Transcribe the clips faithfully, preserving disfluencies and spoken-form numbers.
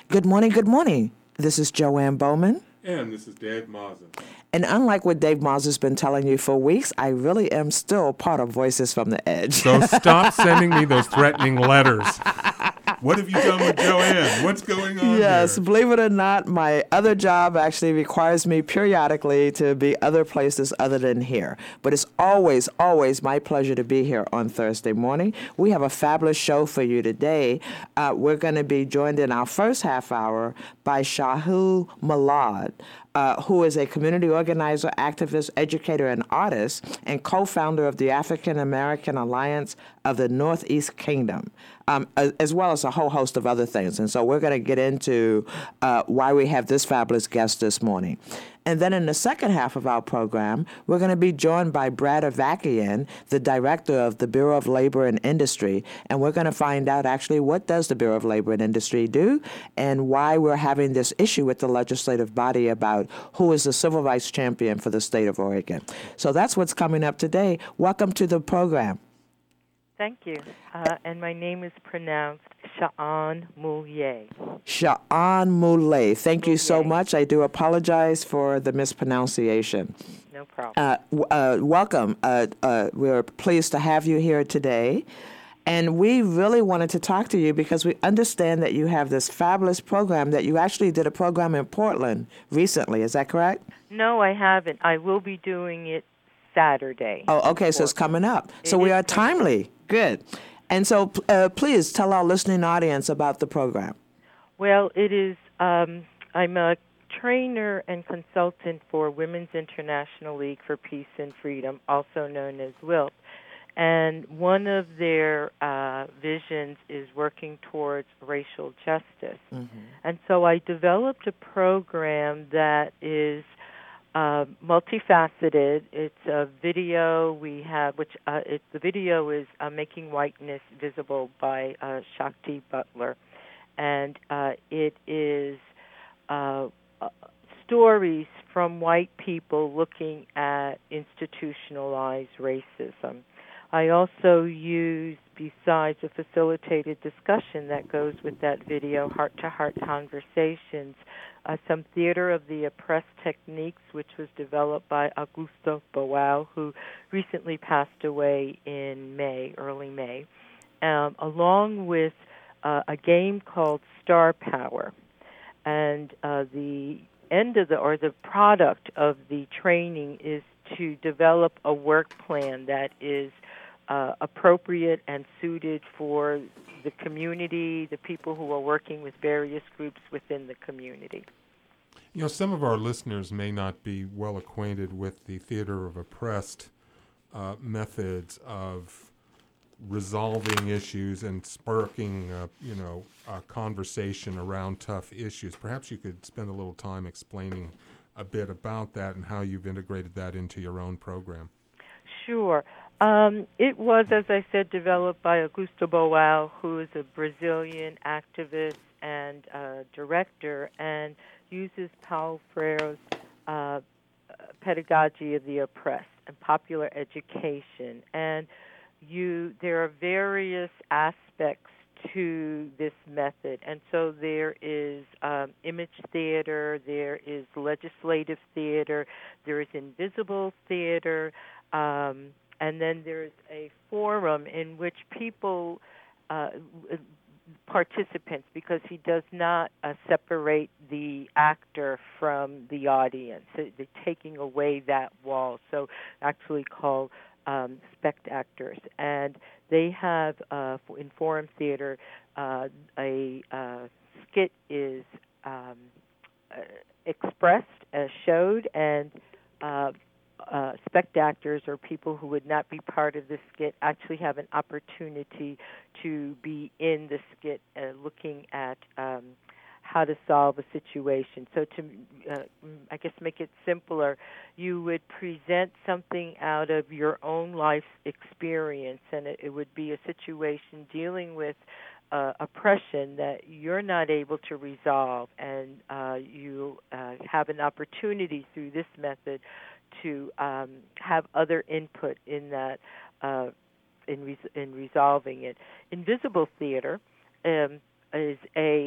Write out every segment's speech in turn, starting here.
Good morning, good morning. This is Joanne Bowman. And this is Dave Mazza. And unlike what Dave Mazza has been telling you for weeks, I really am still part of Voices from the Edge. So stop sending me those threatening letters. What have you done with Joanne? What's going on Yes, here? believe it or not, my other job actually requires me periodically to be other places other than here. But it's always, always my pleasure to be here on Thursday morning. We have a fabulous show for you today. Uh, we're going to be joined in our first half hour by Shahul Malad, uh, who is a community organizer, activist, educator, and artist, and co-founder of the African American Alliance of the Northeast Kingdom, um, as well as a whole host of other things. And so we're going to get into uh, why we have this fabulous guest this morning. And then in the second half of our program, we're going to be joined by Brad Avakian, the director of the Bureau of Labor and Industry, and we're going to find out actually what does the Bureau of Labor and Industry do and why we're having this issue with the legislative body about who is the civil rights champion for the state of Oregon. So that's what's coming up today. Welcome to the program. Thank you. Uh, and my name is pronounced Sha'an Moulier. Sha'an Moulier. Thank you so Moulier. much. I do apologize for the mispronunciation. No problem. Uh, w- uh, welcome. Uh, uh, we're pleased to have you here today. And we really wanted to talk to you because we understand that you have this fabulous program, that you actually did a program in Portland recently. Is that correct? No, I haven't. I will be doing it Saturday. Oh, okay. So it's coming up. So we are timely. Good. And so uh, please tell our listening audience about the program. Well, it is, um, I'm a trainer and consultant for Women's International League for Peace and Freedom, also known as W I L P. And one of their uh, visions is working towards racial justice. Mm-hmm. And so I developed a program that is uh, multifaceted. It's a video we have, which uh, it, the video is uh, Making Whiteness Visible by uh, Shakti Butler. And uh, it is uh, uh, stories from white people looking at institutionalized racism. I also use, besides a facilitated discussion that goes with that video, heart-to-heart conversations, uh, some theater of the oppressed techniques, which was developed by Augusto Boal, who recently passed away in May, early May, um, along with uh, a game called Star Power. And uh, the end of the, or the product of the training is to develop a work plan that is Uh, appropriate and suited for the community, the people who are working with various groups within the community. You know, some of our listeners may not be well acquainted with the theater of oppressed uh, methods of resolving issues and sparking, uh, you know, a conversation around tough issues. Perhaps you could spend a little time explaining a bit about that and how you've integrated that into your own program. Sure. Um, it was, as I said, developed by Augusto Boal, who is a Brazilian activist and uh, director, and uses Paulo Freire's uh, pedagogy of the oppressed and popular education. And you, there are various aspects to this method, and so there is um, image theater, there is legislative theater, there is invisible theater. Um, And then there's a forum in which people, uh, participants, because he does not uh, separate the actor from the audience. So they're taking away that wall, so actually called um, spect actors. And they have, uh, in forum theater, uh, a uh, skit is um, uh, expressed, uh, showed, and uh, Uh, spect actors or people who would not be part of the skit actually have an opportunity to be in the skit uh, looking at um, how to solve a situation. So to, uh, I guess, make it simpler, you would present something out of your own life's experience, and it, it would be a situation dealing with uh, oppression that you're not able to resolve, and uh, you uh, have an opportunity through this method to um, have other input in that, uh, in, res- in resolving it. Invisible theater um, is a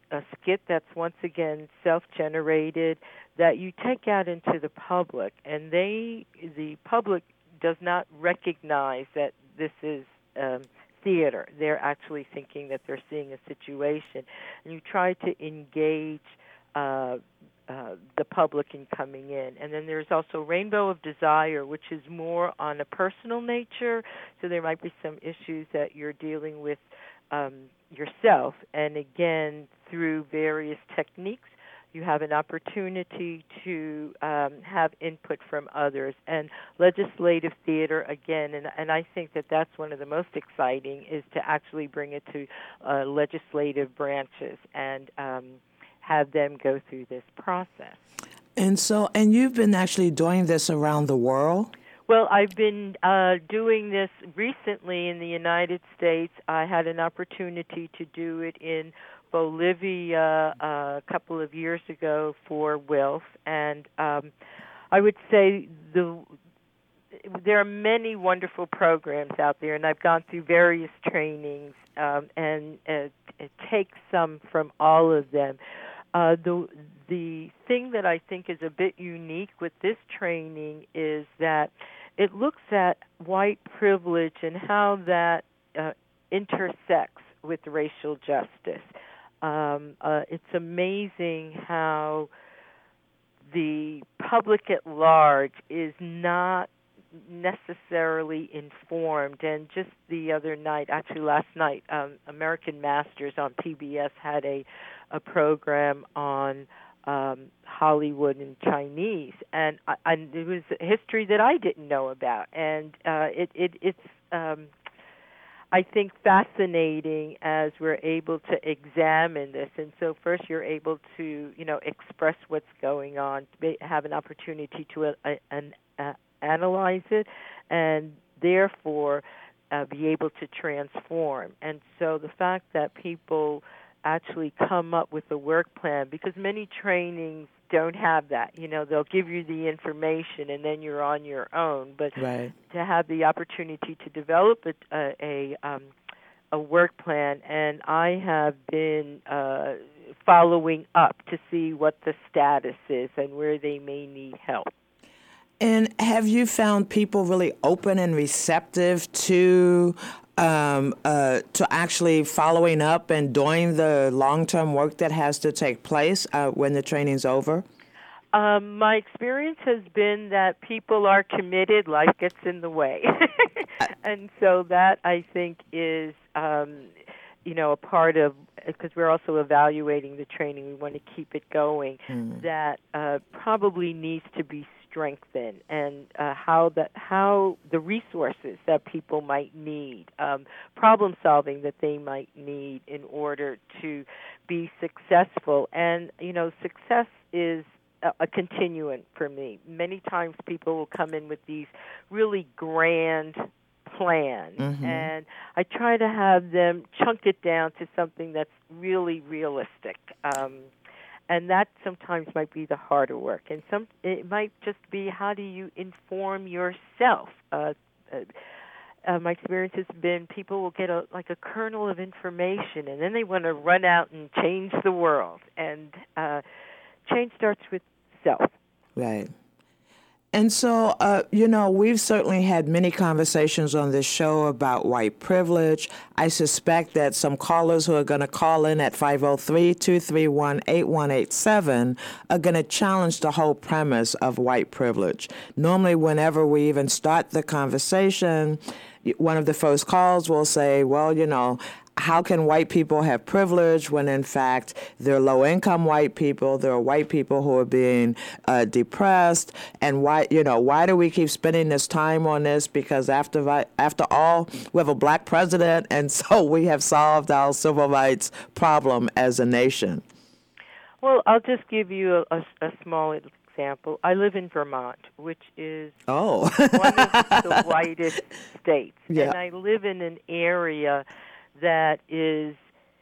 a skit that's once again self-generated that you take out into the public, and they, the public, does not recognize that this is um, theater. They're actually thinking that they're seeing a situation, and you try to engage uh, uh, the public in coming in. And then there's also Rainbow of Desire, which is more on a personal nature, so there might be some issues that you're dealing with um, yourself, and again, through various techniques, you have an opportunity to um, have input from others. And legislative theater, again, and, and I think that that's one of the most exciting, is to actually bring it to uh, legislative branches and um, have them go through this process. And so, and you've been actually doing this around the world? Well, I've been uh, doing this recently in the United States. I had an opportunity to do it in Bolivia uh, a couple of years ago for W I L F, and um, I would say the there are many wonderful programs out there, and I've gone through various trainings um, and uh, take some from all of them. Uh, the the thing that I think is a bit unique with this training is that it looks at white privilege and how that uh, intersects with racial justice. Um, uh, it's amazing how the public at large is not necessarily informed. And just the other night, actually last night, um, American Masters on P B S had a, a program on um, Hollywood and Chinese, and, I, and it was a history that I didn't know about. And uh, it, it, it's... Um, I think fascinating as we're able to examine this. And so first you're able to, you know, express what's going on, to have an opportunity to uh, an, uh, analyze it, and therefore uh, be able to transform. And so the fact that people actually come up with a work plan, because many trainings don't have that. You know, they'll give you the information and then you're on your own. But right. to have the opportunity to develop a a, a, um, a work plan, and I have been uh, following up to see what the status is and where they may need help. And have you found people really open and receptive to um, uh, to actually following up and doing the long-term work that has to take place uh, when the training's over? Um, my experience has been that people are committed, life gets in the way. And so that, I think, is, um, you know, a part of, because we're also evaluating the training, we want to keep it going, mm. that uh, probably needs to be strengthened, and uh, how that how the resources that people might need, um, problem solving that they might need in order to be successful. And you know, success is a, a continuum for me. Many times people will come in with these really grand plans, mm-hmm. and I try to have them chunk it down to something that's really realistic. Um, And that sometimes might be the harder work. And some it might just be, how do you inform yourself? Uh, uh, uh, my experience has been people will get a, like a kernel of information, and then they want to run out and change the world. And uh, change starts with self. Right. And so, uh, you know, we've certainly had many conversations on this show about white privilege. I suspect that some callers who are going to call in at five oh three, two three one, eight one eight seven are going to challenge the whole premise of white privilege. Normally, whenever we even start the conversation, one of the first calls will say, well, you know, how can white people have privilege when, in fact, they're low-income white people, there are white people who are being uh, depressed, and why, you know, why do we keep spending this time on this? Because after after all, we have a black president, and so we have solved our civil rights problem as a nation. Well, I'll just give you a, a, a small example. I live in Vermont, which is oh. one of the whitest states, yeah. and I live in an area that is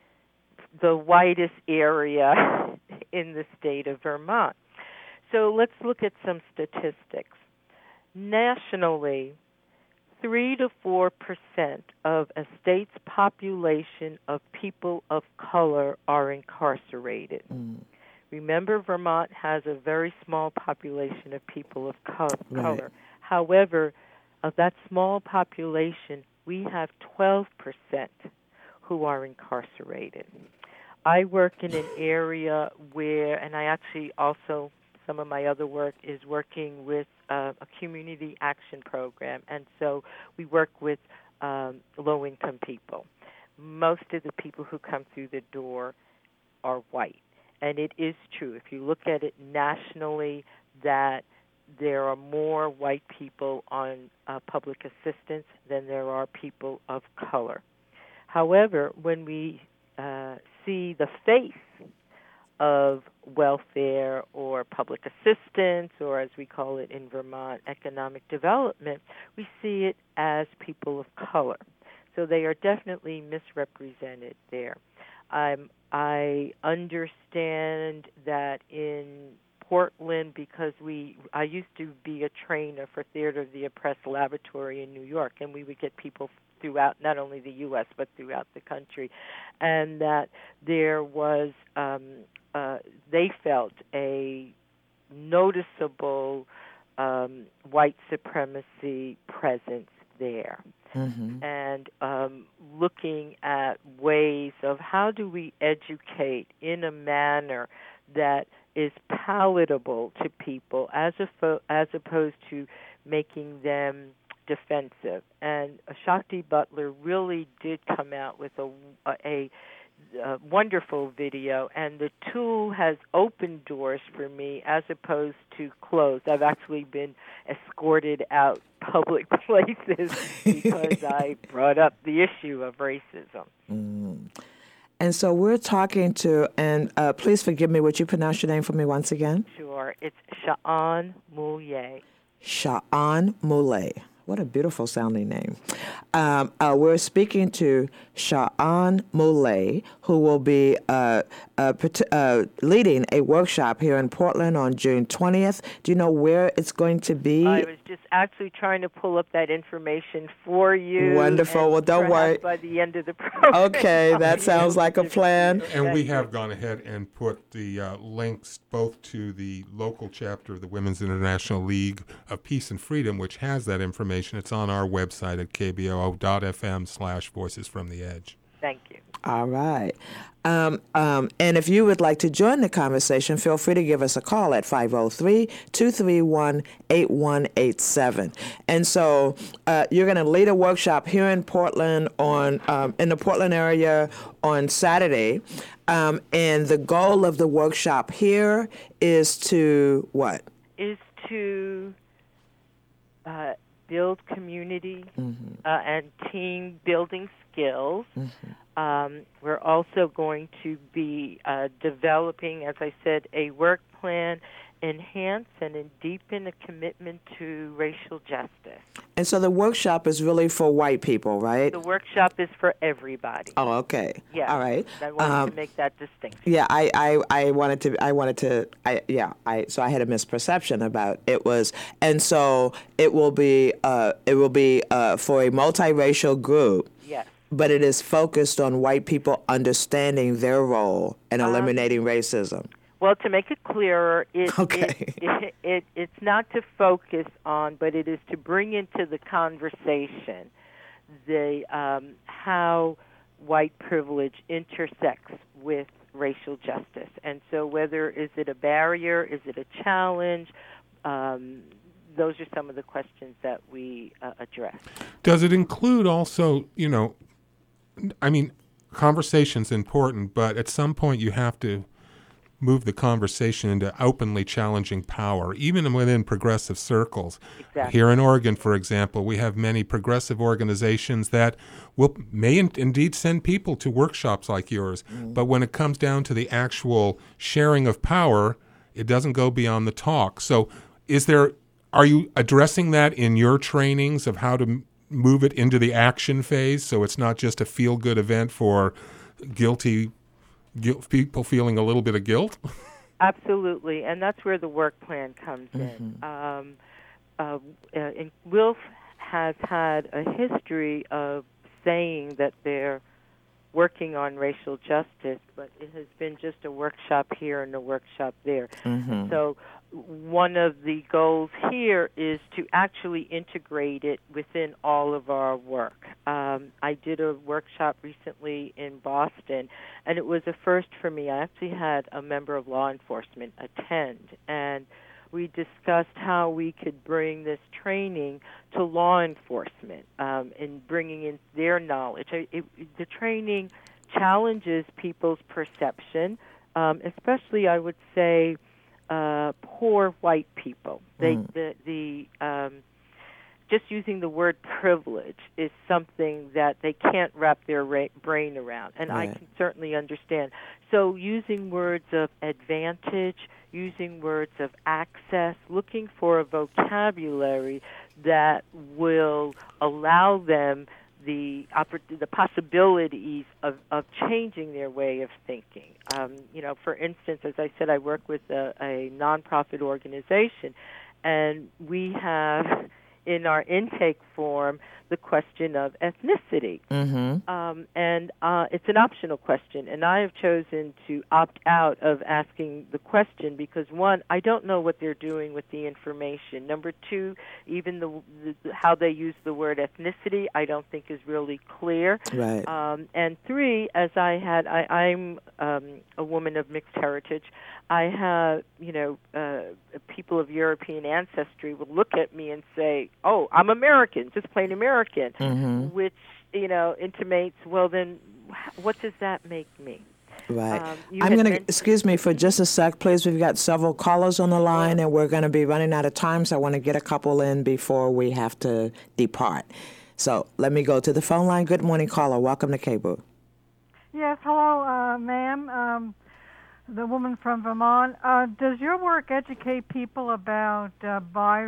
the whitest area in the state of Vermont. So let's look at some statistics. Nationally, three to four percent of a state's population of people of color are incarcerated. Mm. Remember, Vermont has a very small population of people of co- right. color. However, of that small population, we have twelve percent who are incarcerated. I work in an area where, and I actually also, some of my other work is working with uh, a community action program, and so we work with um, low-income people. Most of the people who come through the door are white, and it is true. If you look at it nationally, that there are more white people on uh, public assistance than there are people of color. However, when we uh, see the face of welfare or public assistance, or as we call it in Vermont, economic development, we see it as people of color. So they are definitely misrepresented there. Um, I understand that in Portland, because we, I used to be a trainer for Theater of the Oppressed Laboratory in New York, and we would get people throughout not only the U S but throughout the country, and that there was, um, uh, they felt a noticeable um, white supremacy presence there. Mm-hmm. And um, looking at ways of how do we educate in a manner that is palatable to people as, a, as opposed to making them defensive. And Shakti Butler really did come out with a, a, a wonderful video, and the tool has opened doors for me as opposed to closed. I've actually been escorted out public places because I brought up the issue of racism. Mm. And so we're talking to, and uh, please forgive me, would you pronounce your name for me once again? Sure. It's Sha'an Moulay. Sha'an Moulay. What a beautiful sounding name. Um, uh, we're speaking to Sha'an Moulay, who will be uh, uh, uh, leading a workshop here in Portland on June twentieth. Do you know where it's going to be? I was just actually trying to pull up that information for you. Wonderful. Well, don't worry. By the end of the program. Okay, that sounds like a plan. And we have gone ahead and put the uh, links both to the local chapter of the Women's International League of Peace and Freedom, which has that information. It's on our website at k b o o dot f m slash voices from the edge. Thank you. All right. Um, um, and if you would like to join the conversation, feel free to give us a call at five oh three, two three one, eight one eight seven. And so uh, you're going to lead a workshop here in Portland, on um, in the Portland area on Saturday. Um, and the goal of the workshop here is to what? Is to uh, build community mm-hmm. uh, and team building skills. Mm-hmm. Um, we're also going to be uh, developing, as I said, a work plan, enhance and deepen a commitment to racial justice. And so the workshop is really for white people, right? The workshop is for everybody. Oh, okay. Yeah. All right. I wanted um, to make that distinction. Yeah, I, I, I wanted to, I wanted to, I, yeah, I, so I had a misperception about it was, and so it will be, uh, it will be uh, for a multiracial group. Yes. But it is focused on white people understanding their role in eliminating um, racism. Well, to make it clearer, it, okay. it, it, it, it's not to focus on, but it is to bring into the conversation the um, how white privilege intersects with racial justice. And so whether is it a barrier, is it a challenge, um, those are some of the questions that we uh, address. Does it include also, you know, I mean, conversation's important, but at some point you have to move the conversation into openly challenging power, even within progressive circles. Exactly. Here in Oregon, for example, we have many progressive organizations that will may in, indeed send people to workshops like yours, mm-hmm. but when it comes down to the actual sharing of power, it doesn't go beyond the talk. So is there, are you addressing that in your trainings of how to move it into the action phase, so it's not just a feel-good event for guilty guilt, people feeling a little bit of guilt? Absolutely, and that's where the work plan comes mm-hmm. in. Um, uh, and we'll has had a history of saying that they're working on racial justice, but it has been just a workshop here and a workshop there. Mm-hmm. So one of the goals here is to actually integrate it within all of our work. Um, I did a workshop recently in Boston, and it was a first for me. I actually had a member of law enforcement attend, and we discussed how we could bring this training to law enforcement um, and bringing in their knowledge. It, it, the training challenges people's perception, um, especially, I would say, uh, poor white people. They, mm. the, the um, just using the word privilege is something that they can't wrap their ra- brain around, and right. I can certainly understand. So using words of advantage, using words of access, looking for a vocabulary that will allow them the oppor- the possibilities of, of changing their way of thinking. Um, you know, for instance, as I said, I work with a, a nonprofit organization, and we have in our intake form the question of ethnicity. Mm-hmm. Um, and uh, it's an optional question, and I have chosen to opt out of asking the question because, one, I don't know what they're doing with the information. Number two, even the, the how they use the word ethnicity, I don't think is really clear. Right. Um, and three, as I had, I, I'm um, a woman of mixed heritage. I have, you know, uh, people of European ancestry will look at me and say, "Oh, I'm American, just plain American," mm-hmm. which, you know, intimates, well, then what does that make me? Right. Um, I'm going to, excuse me for just a sec, please. We've got several callers on the line, and we're going to be running out of time, so I want to get a couple in before we have to depart. So let me go to the phone line. Good morning, caller. Welcome to K B O O. Yes, hello, uh, ma'am. Um, the woman from Vermont. Uh, does your work educate people about uh,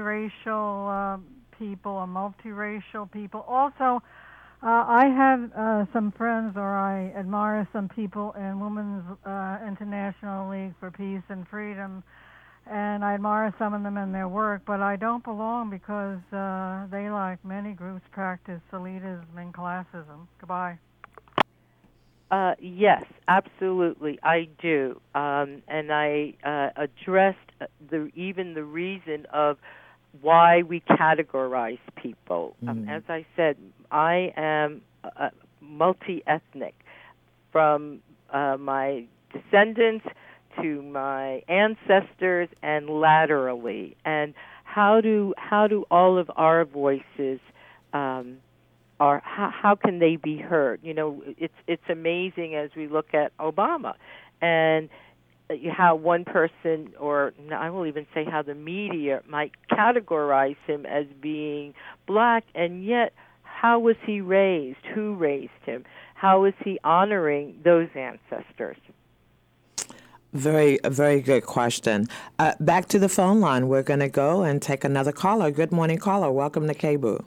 biracial uh, people or multiracial people? Also, uh, I have uh, some friends, or I admire some people in Women's uh, International League for Peace and Freedom, and I admire some of them in their work, but I don't belong because uh, they, like many groups, practice elitism and classism. Goodbye. Uh, yes, absolutely, I do, um, and I uh, addressed the even the reason of why we categorize people. Mm. Um, as I said, I am uh, multi-ethnic, from uh, my descendants to my ancestors and laterally. And how do how do all of our voices um, are how, how can they be heard? You know, it's it's amazing as we look at Obama and how one person, or I will even say how the media might categorize him as being black, and yet how was he raised? Who raised him? How is he honoring those ancestors? Very, very good question. Uh, back to the phone line. We're going to go and take another caller. Good morning, caller. Welcome to K B O O.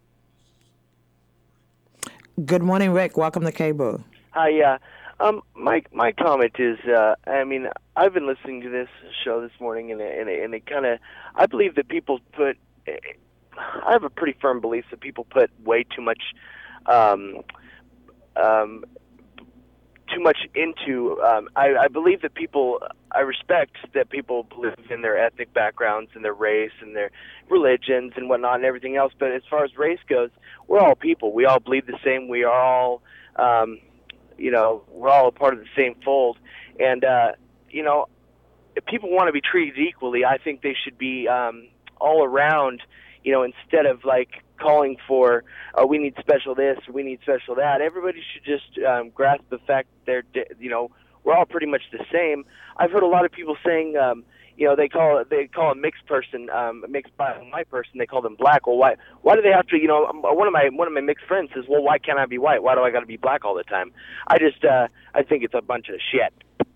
Good morning, Rick. Welcome to K B O O. Hi, yeah. Um, my my comment is, uh, I mean, I've been listening to this show this morning, and it, and it, and it kind of, I believe that people put, I have a pretty firm belief that people put way too much, um, um, too much into. Um, I, I believe that people, I respect that people believe in their ethnic backgrounds and their race and their religions and whatnot and everything else. But as far as race goes, we're all people. We all bleed the same. We are all. Um, You know, we're all a part of the same fold. And, uh, you know, if people want to be treated equally, I think they should be um, all around, you know, instead of, like, calling for, oh, we need special this, or we need special that. Everybody should just um, grasp the fact that they're, you know, we're all pretty much the same. I've heard a lot of people saying, um, you know, they call they call a mixed person, um, a mixed black and white person, they call them black. Well, why why do they have to? You know, one of my one of my mixed friends says, well, why can't I be white? Why do I got to be black all the time? I just uh, I think it's a bunch of shit.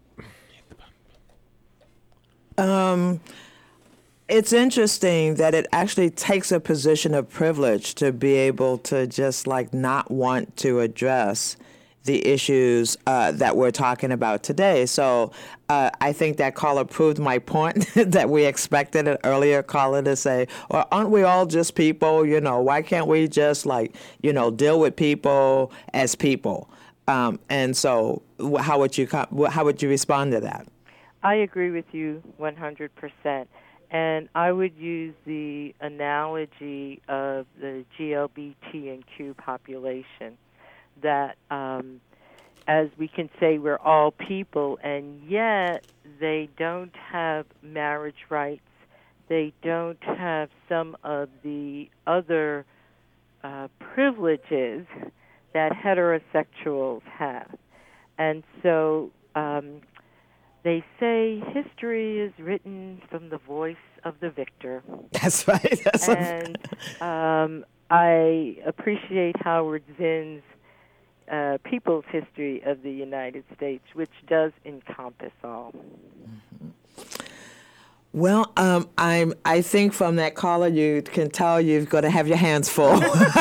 Um, it's interesting that it actually takes a position of privilege to be able to just like not want to address the issues uh, that we're talking about today. So uh, I think that caller proved my point that we expected an earlier caller to say, well, aren't we all just people? You know, why can't we just, like, you know, deal with people as people? Um, and so wh- how would you co- how would you respond to that? I agree with you one hundred percent. And I would use the analogy of the G L B T Q population, that um, as we can say we're all people, and yet they don't have marriage rights, they don't have some of the other uh, privileges that heterosexuals have. And so um, they say history is written from the voice of the victor. That's right. That's and um, I appreciate Howard Zinn's uh, People's History of the United States, which does encompass all. Mm-hmm. Well, um, I'm. I think from that caller, you can tell you're going to have your hands full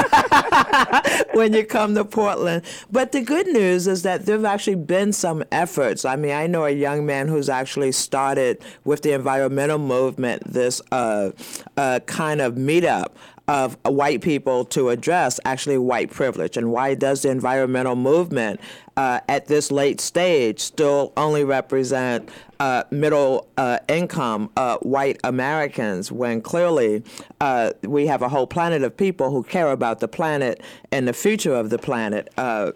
when you come to Portland. But the good news is that there have actually been some efforts. I mean, I know a young man who's actually started with the environmental movement this uh, uh, kind of meetup of white people to address actually white privilege, and why does the environmental movement uh, at this late stage still only represent uh, middle uh, income uh, white Americans, when clearly uh, we have a whole planet of people who care about the planet and the future of the planet. Uh,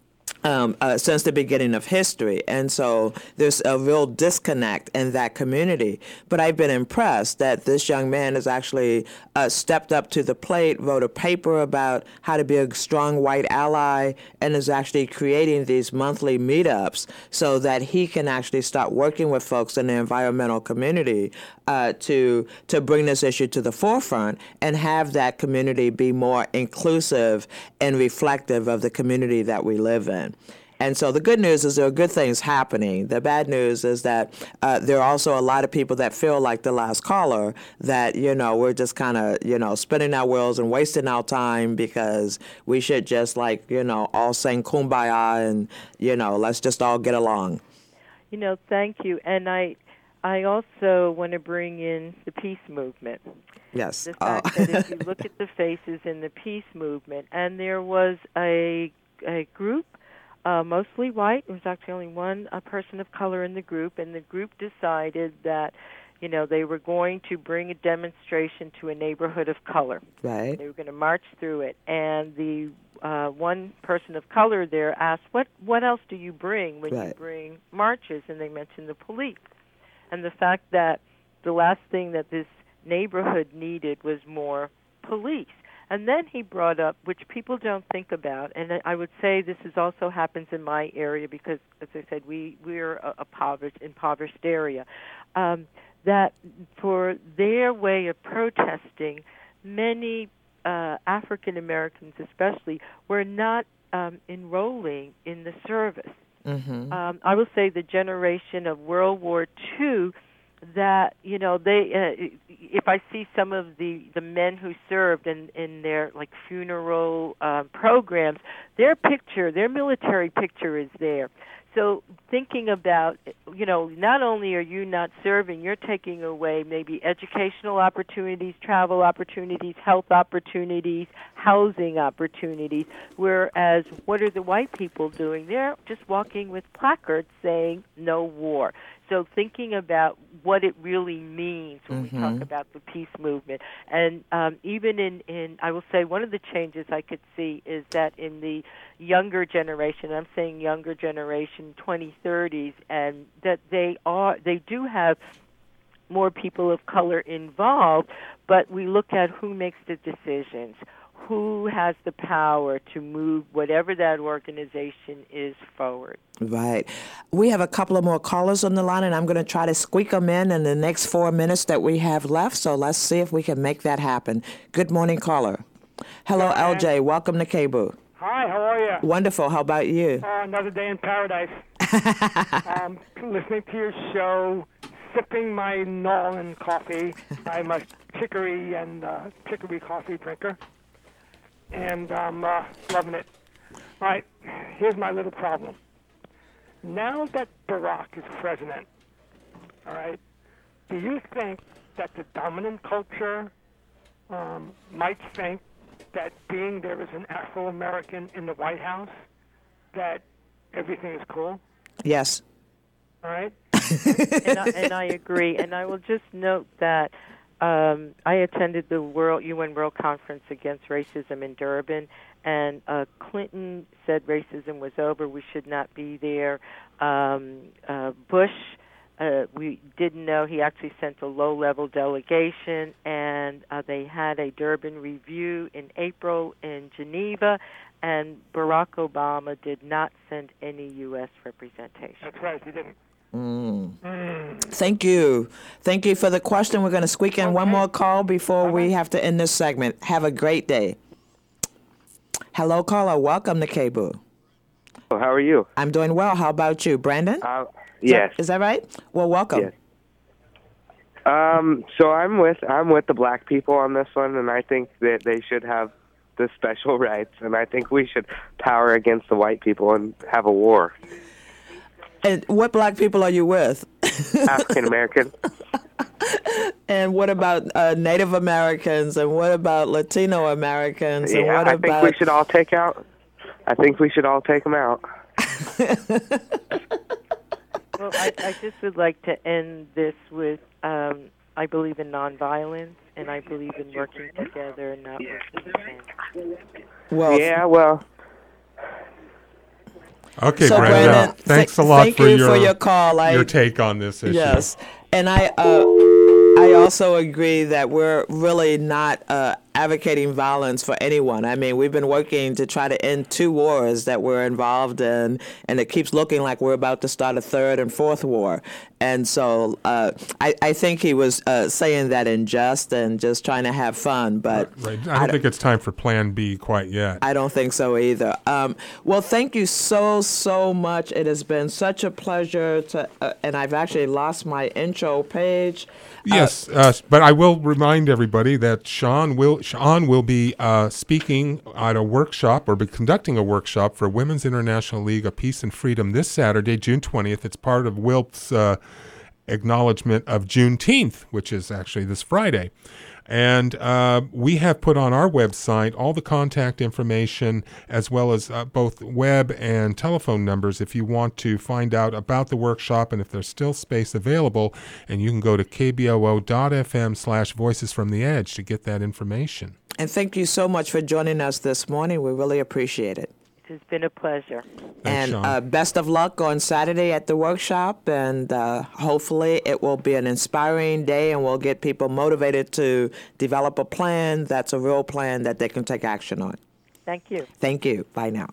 Um, uh, since the beginning of history. And so there's a real disconnect in that community. But I've been impressed that this young man has actually uh, stepped up to the plate, wrote a paper about how to be a strong white ally, and is actually creating these monthly meetups so that he can actually start working with folks in the environmental community uh, to to bring this issue to the forefront and have that community be more inclusive and reflective of the community that we live in. And so the good news is there are good things happening. The bad news is that uh, there are also a lot of people that feel like the last caller, that, you know, we're just kind of, you know, spinning our wheels and wasting our time because we should just, like, you know, all sing Kumbaya and, you know, let's just all get along. You know, thank you. And I I also want to bring in the peace movement. Yes. The fact uh, that if you look at the faces in the peace movement, and there was a a group, uh, mostly white. There was actually only one a person of color in the group, and the group decided that, you know, they were going to bring a demonstration to a neighborhood of color. Right. They were going to march through it, and the uh, one person of color there asked, "What what else do you bring when Right. you bring marches?" And they mentioned the police, and the fact that the last thing that this neighborhood needed was more police. And then he brought up, which people don't think about, and I would say this is also happens in my area because, as I said, we, we're a, a impoverished, impoverished area, um, that for their way of protesting, many uh, African Americans especially were not um, enrolling in the service. Mm-hmm. Um, I will say the generation of World War Two, that, you know, they uh, if I see some of the, the men who served in, in their, like, funeral uh, programs, their picture, their military picture is there. So thinking about, you know, not only are you not serving, you're taking away maybe educational opportunities, travel opportunities, health opportunities, housing opportunities, whereas what are the white people doing? They're just walking with placards saying no war. So thinking about what it really means when Mm-hmm. we talk about the peace movement. And um, even in, in, I will say one of the changes I could see is that in the younger generation, I'm saying younger generation, twenty thirties, and that they are, they do have more people of color involved, but we look at who makes the decisions, who has the power to move whatever that organization is forward. Right. We have a couple of more callers on the line, and I'm going to try to squeak them in in the next four minutes that we have left, so let's see if we can make that happen. Good morning, caller. Hello, Hi, L J. Welcome to K B O O. Hi, how are you? Wonderful. How about you? Uh, another day in paradise. um, listening to your show, sipping my Nolan coffee. I'm a chicory and uh, chicory coffee drinker, and I'm uh, loving it. All right, here's my little problem. Now that Barack is president, all right, do you think that the dominant culture um, might think that being there is an Afro-American in the White House, that everything is cool? Yes. All right? and, I, and I agree. And I will just note that um, I attended the World U N World Conference Against Racism in Durban, and uh, Clinton said racism was over. We should not be there. Um, uh, Bush, uh, we didn't know. He actually sent a low-level delegation, and uh, they had a Durban review in April in Geneva, and Barack Obama did not send any U S representation. That's right, he didn't. Mm. Mm. Thank you. Thank you for the question. We're going to squeak in okay. one more call before okay. we have to end this segment. Have a great day. Hello, caller. Welcome to K B O. Oh, how are you? I'm doing well. How about you, Brandon? Uh, yes. Is that, is that right? Well, welcome. Yes. Um, so I'm with I'm with the black people on this one, and I think that they should have the special rights, and I think we should power against the white people and have a war. And what black people are you with? African American. And what about uh, Native Americans? And what about Latino Americans? Yeah, and what I about... think we should all take out. I think we should all take them out. Well, I, I just would like to end this with um, I believe in nonviolence, and I believe in working together and not working against. Well, yeah, well. Okay, so Brandon, Brandon, thanks th- a lot thank for, you your, for your call. I, your take on this issue. Yes, and I uh, I also agree that we're really not uh, advocating violence for anyone. I mean, we've been working to try to end two wars that we're involved in, and it keeps looking like we're about to start a third and fourth war. And so uh, I, I think he was uh, saying that in jest and just trying to have fun. But right, right. I, don't I don't think it's time for Plan B quite yet. I don't think so either. Um, well, thank you so, so much. It has been such a pleasure to, uh, and I've actually lost my intro page. Yes, uh, but I will remind everybody that Sean will Sean will be uh, speaking at a workshop or be conducting a workshop for Women's International League of Peace and Freedom this Saturday, June twentieth. It's part of W I L P's uh, acknowledgement of Juneteenth, which is actually this Friday. And uh, we have put on our website all the contact information as well as uh, both web and telephone numbers if you want to find out about the workshop and if there's still space available. And you can go to kboo.fm slash voices from the edge to get that information. And thank you so much for joining us this morning. We really appreciate it. It's been a pleasure. Thanks, and uh, best of luck on Saturday at the workshop, and uh, hopefully it will be an inspiring day and we'll get people motivated to develop a plan that's a real plan that they can take action on. Thank you. Thank you. Bye now.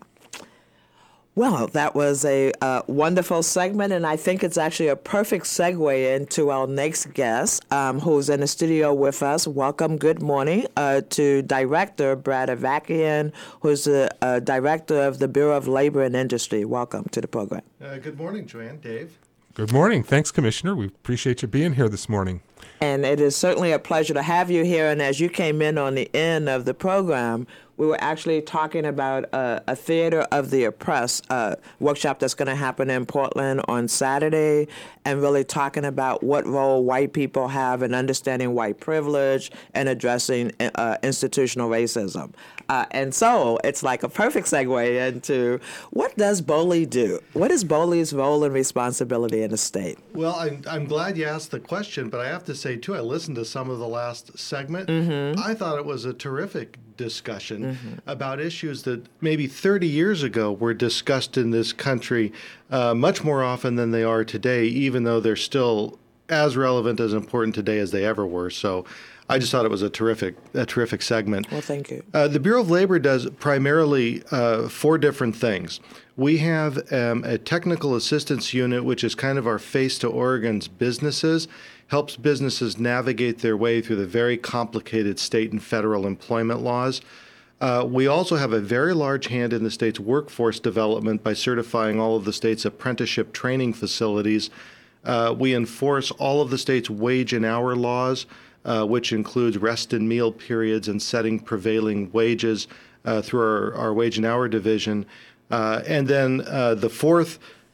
Well, that was a uh, wonderful segment, and I think it's actually a perfect segue into our next guest, um, who's in the studio with us. Welcome, good morning, uh, to Director Brad Avakian, who's the uh, Director of the Bureau of Labor and Industry. Welcome to the program. Uh, good morning, Joanne. Dave. Good morning. Thanks, Commissioner. We appreciate you being here this morning. And it is certainly a pleasure to have you here. And as you came in on the end of the program, we were actually talking about uh, a Theater of the Oppressed uh, workshop that's going to happen in Portland on Saturday, and really talking about what role white people have in understanding white privilege and addressing uh, institutional racism. Uh, and so it's like a perfect segue into what does B O L I do? What is B O L I's role and responsibility in the state? Well, I'm, I'm glad you asked the question, but I have to say, too, I listened to some of the last segment. Mm-hmm. I thought it was a terrific discussion mm-hmm. about issues that maybe thirty years ago were discussed in this country uh, much more often than they are today, even though they're still as relevant, as important today as they ever were. So I just thought it was a terrific, a terrific segment. Well, thank you. Uh, the Bureau of Labor does primarily uh, four different things. We have um, a technical assistance unit, which is kind of our face to Oregon's businesses, helps businesses navigate their way through the very complicated state and federal employment laws. Uh, we also have a very large hand in the state's workforce development by certifying all of the state's apprenticeship training facilities. Uh, we enforce all of the state's wage and hour laws, uh, which includes rest and meal periods and setting prevailing wages uh, through our, our wage and hour division. Uh, and then uh, the fourth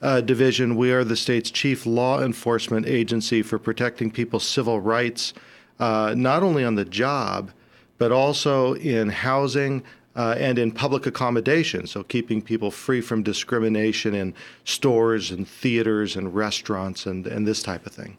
uh, division, we are the state's chief law enforcement agency for protecting people's civil rights, uh, not only on the job, but also in housing uh, and in public accommodation, so keeping people free from discrimination in stores and theaters and restaurants and, and this type of thing.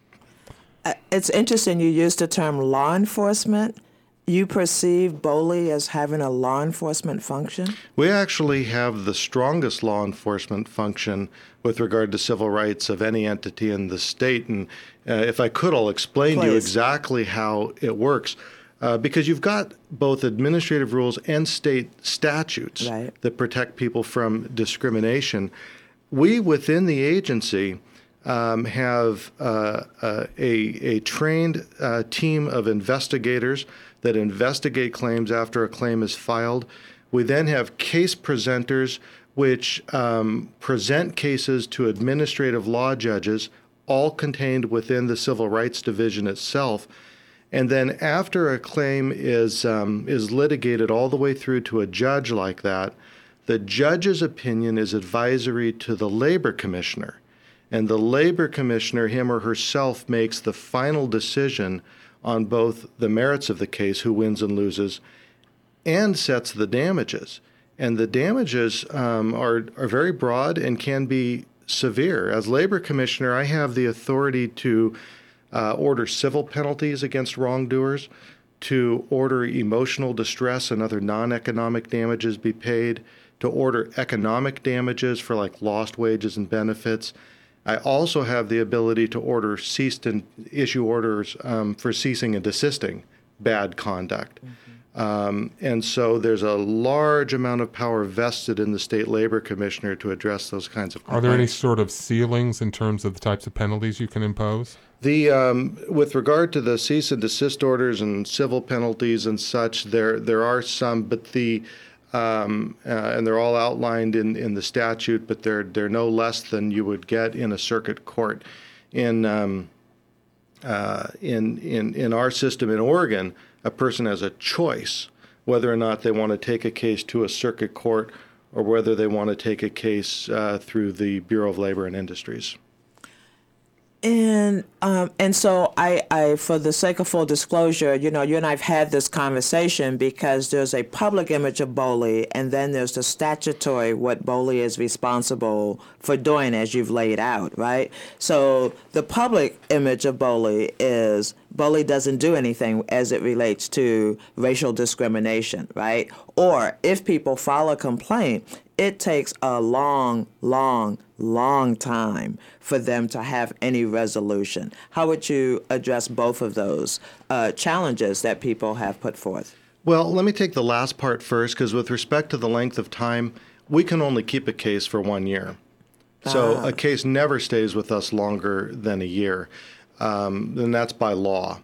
Uh, it's interesting you used the term law enforcement. You perceive BOLI as having a law enforcement function? We actually have the strongest law enforcement function with regard to civil rights of any entity in the state. And uh, if I could, I'll explain to you exactly how it works. Uh, because you've got both administrative rules and state statutes right. that protect people from discrimination. We, within the agency, um, have uh, uh, a, a trained uh, team of investigators that investigate claims after a claim is filed. We then have case presenters which um, present cases to administrative law judges, all contained within the Civil Rights Division itself. And then after a claim is um, is litigated all the way through to a judge like that, the judge's opinion is advisory to the labor commissioner. And the labor commissioner, him or herself, makes the final decision on both the merits of the case, who wins and loses, and sets the damages. And the damages um, are, are very broad and can be severe. As labor commissioner, I have the authority to Uh, order civil penalties against wrongdoers, to order emotional distress and other non-economic damages be paid, to order economic damages for like lost wages and benefits. I also have the ability to order ceased and issue orders um, for ceasing and desisting bad conduct. Mm-hmm. Um, and so there's a large amount of power vested in the state labor commissioner to address those kinds of complaints. Are there any sort of ceilings in terms of the types of penalties you can impose? The um, with regard to the cease and desist orders and civil penalties and such, there there are some, but the um, uh, and they're all outlined in, in the statute, but they're they're no less than you would get in a circuit court. In um, uh, in in in our system in Oregon, a person has a choice whether or not they want to take a case to a circuit court or whether they want to take a case uh, through the Bureau of Labor and Industries. And um, and so I, I, for the sake of full disclosure, you know, you and I have had this conversation because there's a public image of BOLI, and then there's the statutory what BOLI is responsible for doing, as you've laid out, right? So the public image of BOLI is BOLI doesn't do anything as it relates to racial discrimination, right? Or if people file a complaint, it takes a long, long, long time for them to have any resolution. How would you address both of those uh, challenges that people have put forth? Well, let me take the last part first, because with respect to the length of time, we can only keep a case for one year. So Ah. a case never stays with us longer than a year, um, and that's by law.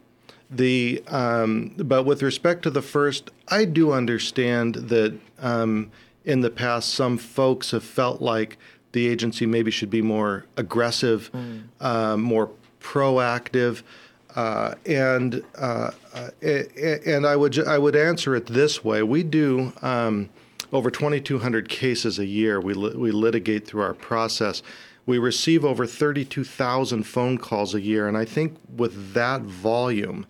The um, but with respect to the first, I do understand that um, in the past, some folks have felt like the agency maybe should be more aggressive, mm. uh, more proactive, uh, and uh, uh, and I would I would answer it this way: we do um, over twenty-two hundred cases a year. We li- we litigate through our process. We receive over thirty-two thousand phone calls a year, and I think with that volume,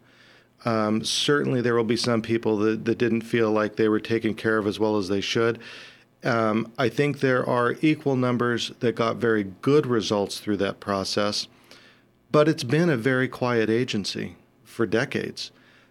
Um, certainly there will be some people that, that didn't feel like they were taken care of as well as they should. Um, I think there are equal numbers that got very good results through that process, but it's been a very quiet agency for decades.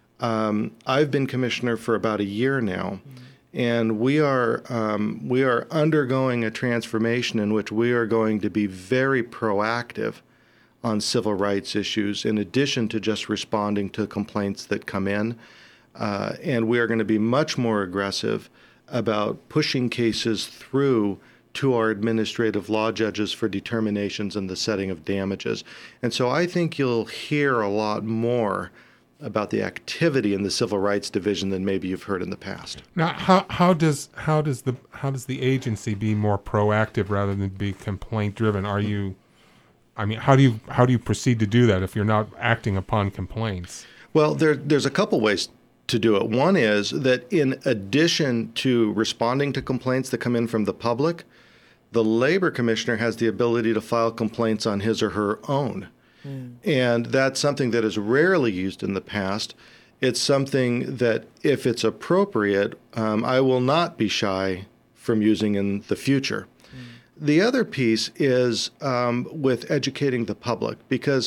Um, I've been commissioner for about a year now, and we are um, we are undergoing a transformation in which we are going to be very proactive on civil rights issues, in addition to just responding to complaints that come in. Uh, and we are going to be much more aggressive about pushing cases through to our administrative law judges for determinations and the setting of damages. And so I think you'll hear a lot more about the activity in the Civil Rights Division than maybe you've heard in the past. Now, how how does how does the how does the agency be more proactive rather than be complaint driven? Are you I mean, how do you how do you proceed to do that if you're not acting upon complaints? Well, there, there's a couple ways to do it. One is that in addition to responding to complaints that come in from the public, The labor commissioner has the ability to file complaints on his or her own. Mm. And that's something that is rarely used in the past. It's something that, if it's appropriate, um, I will not be shy from using in the future. Mm. The other piece is um, with educating the public, because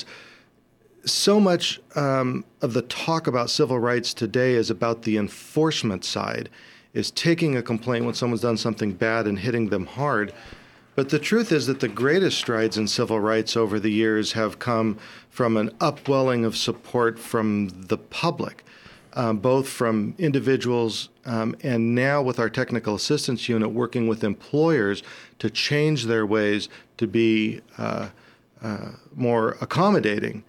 so much um, of the talk about civil rights today is about the enforcement side, is taking a complaint when someone's done something bad and hitting them hard. But the truth is that the greatest strides in civil rights over the years have come from an upwelling of support from the public, um, both from individuals um, and now with our technical assistance unit working with employers to change their ways to be uh, uh, more accommodating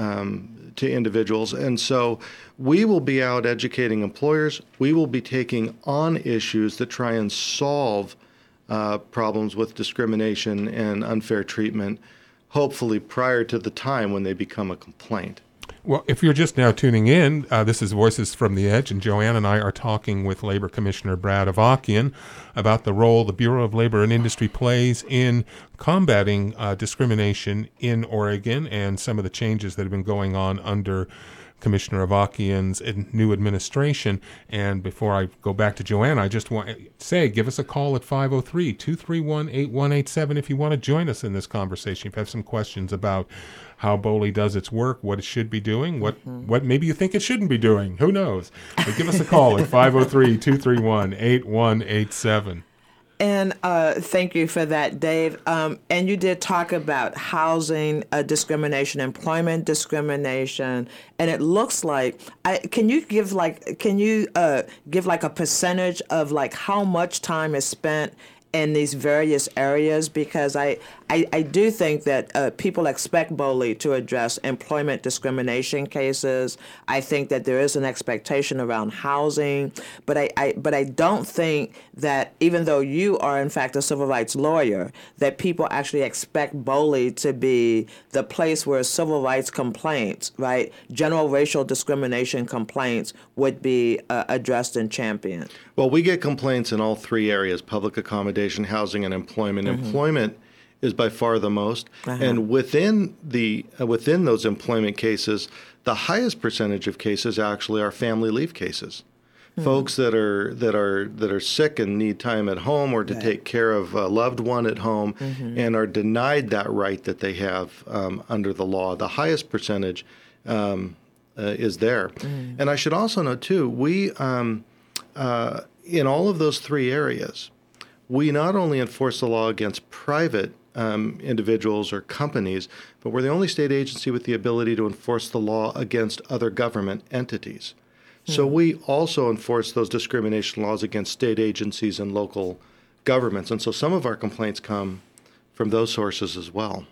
um, to individuals. And so we will be out educating employers. We will be taking on issues that try and solve Uh, problems with discrimination and unfair treatment, hopefully prior to the time when they become a complaint. Well, if you're just now tuning in, uh, this is Voices from the Edge, and Joanne and I are talking with Labor Commissioner Brad Avakian about the role the Bureau of Labor and Industry plays in combating uh, discrimination in Oregon and some of the changes that have been going on under Commissioner Avakian's new administration. And before I go back to Joanne, I just want to say, give us a call at five oh three, two three one, eight one eight seven if you want to join us in this conversation. If you have some questions about how B O L I does its work, what it should be doing, what mm-hmm. what maybe you think it shouldn't be doing, who knows? But give us a call at five oh three, two three one, eight one eight seven. And uh, thank you for that, Dave. Um, and you did talk about housing uh, discrimination, employment discrimination, and it looks like. I, can you give like can you uh, give like a percentage of like how much time is spent in these various areas? Because I I, I do think that uh, people expect B O L I to address employment discrimination cases. I think that there is an expectation around housing, but I, I but I don't think that, even though you are in fact a civil rights lawyer, that people actually expect B O L I to be the place where civil rights complaints, right, general racial discrimination complaints would be uh, addressed and championed. Well, we get complaints in all three areas: public accommodation, housing, and employment. Mm-hmm. Employment is by far the most, uh-huh. and within the uh, within those employment cases, the highest percentage of cases actually are family leave cases. Mm-hmm. Folks that are that are that are sick and need time at home, or to right. take care of a loved one at home, mm-hmm. and are denied that right that they have um, under the law. The highest percentage um, uh, is there. Mm-hmm. And I should also note too, we um, uh, in all of those three areas, we not only enforce the law against private Um, individuals or companies, but we're the only state agency with the ability to enforce the law against other government entities. Mm-hmm. So we also enforce those discrimination laws against state agencies and local governments. And so some of our complaints come from those sources as well.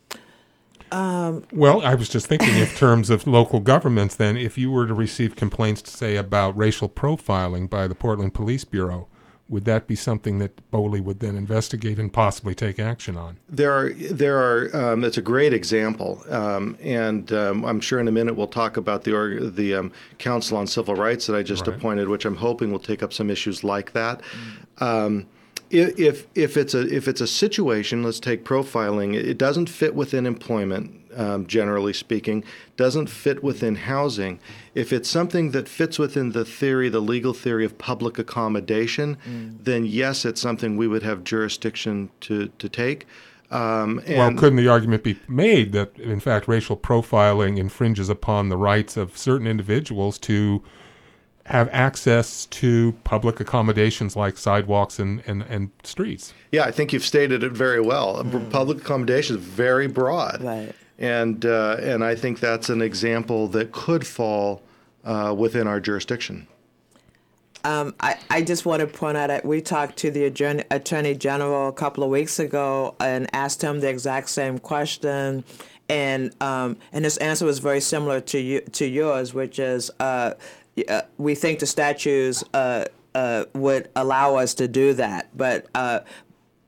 Um, well, I was just thinking in terms of local governments, then, if you were to receive complaints, say, about racial profiling by the Portland Police Bureau, would that be something that B O L I would then investigate and possibly take action on? There are, there are. Um, that's a great example, um, and um, I'm sure in a minute we'll talk about the org- the um, Council on Civil Rights that I just right. appointed, which I'm hoping will take up some issues like that. Mm. Um, if if it's a if it's a situation, let's take profiling. It doesn't fit within employment, um, generally speaking. Doesn't fit within housing. If it's something that fits within the theory, the legal theory of public accommodation, mm. then yes, it's something we would have jurisdiction to to take. Um, and well, couldn't the argument be made that, in fact, racial profiling infringes upon the rights of certain individuals to have access to public accommodations like sidewalks and, and, and streets? Yeah, I think you've stated it very well. Mm. Public accommodation is very broad. Right. And uh, and I think that's an example that could fall uh, within our jurisdiction. Um, I, I just want to point out that we talked to the Attorney General a couple of weeks ago and asked him the exact same question, and um, and his answer was very similar to you, to yours, which is uh, uh, we think the statutes uh, uh, would allow us to do that, but. Uh,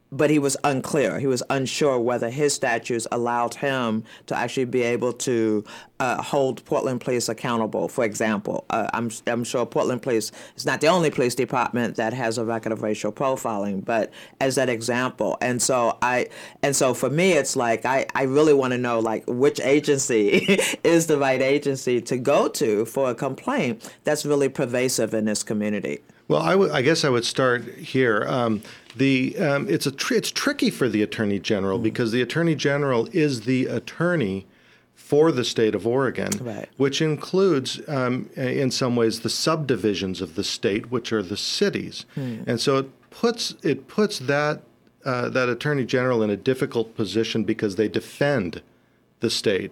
but he was unclear. He was unsure whether his statutes allowed him to actually be able to uh, hold Portland Police accountable. For example, uh, I'm I'm sure Portland Police is not the only police department that has a record of racial profiling, but as that example. And so I and so for me, it's like I, I really want to know like which agency is the right agency to go to for a complaint that's really pervasive in this community. Well, I, w- I guess I would start here. Um, the um, it's a tr- it's tricky for the Attorney General mm. because the Attorney General is the attorney for the state of Oregon, right. which includes, um, in some ways, the subdivisions of the state, which are the cities, mm. and so it puts it puts that uh, that Attorney General in a difficult position because they defend the state.